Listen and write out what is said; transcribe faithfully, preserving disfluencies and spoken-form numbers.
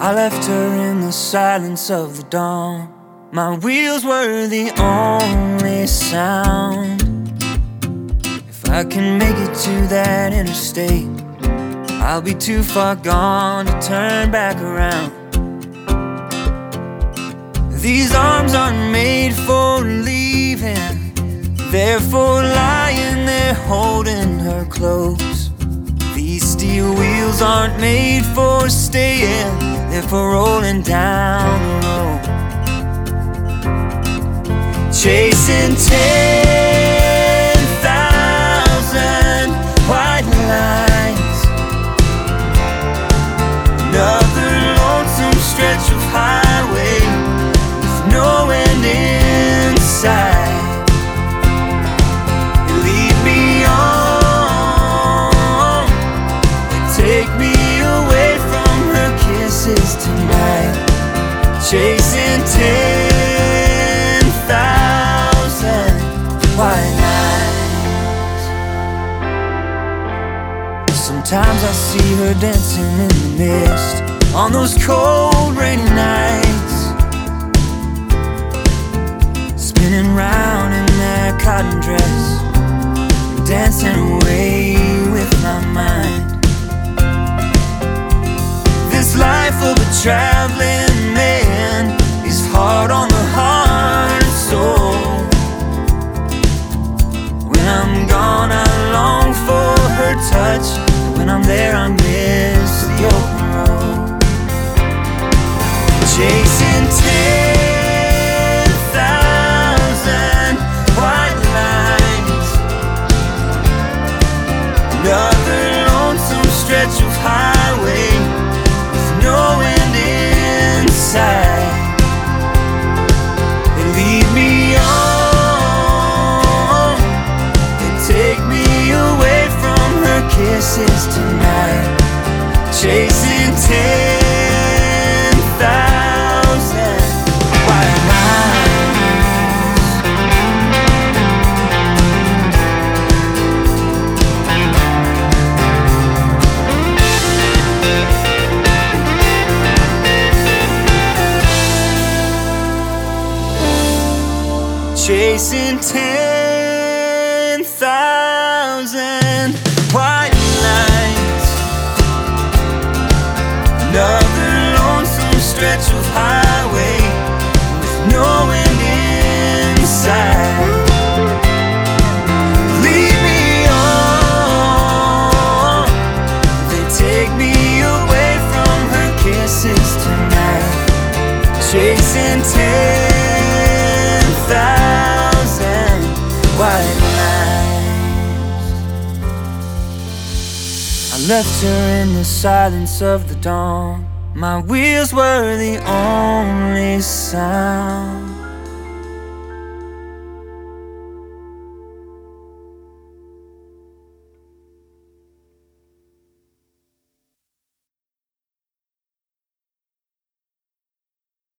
I left her in the silence of the dawn. My wheels were the only sound. If I can make it to that interstate, I'll be too far gone to turn back around. These arms aren't made for leaving, they're for lying there holding her close. These steel wheels aren't made for staying, they're for rolling down the road. Chasing ten thousand white lines, another lonesome stretch of highway with no end in sight. Lead me on, take me away from her kisses tonight. Chasing ten thousand white lines. Sometimes I see her dancing in the mist on those cold rainy nights, spinning round in that cotton dress, dancing away with my mind. This life of a traveling man is hard on the heart and soul. When I'm gone I long for her touch, when I'm there I miss the open road. Chasing ten thousand white lines, another lonesome stretch of highway with no end in sight. They lead me on, they take me away from her kisses tonight. Chasing ten thousand white lines. Chasing ten thousand white lines, another lonesome stretch of highway with no end in sight. Lead me on, they take me away from her kisses tonight. Chasing ten thousand white lines. I left her in the silence of the dawn. My wheels were the only sound.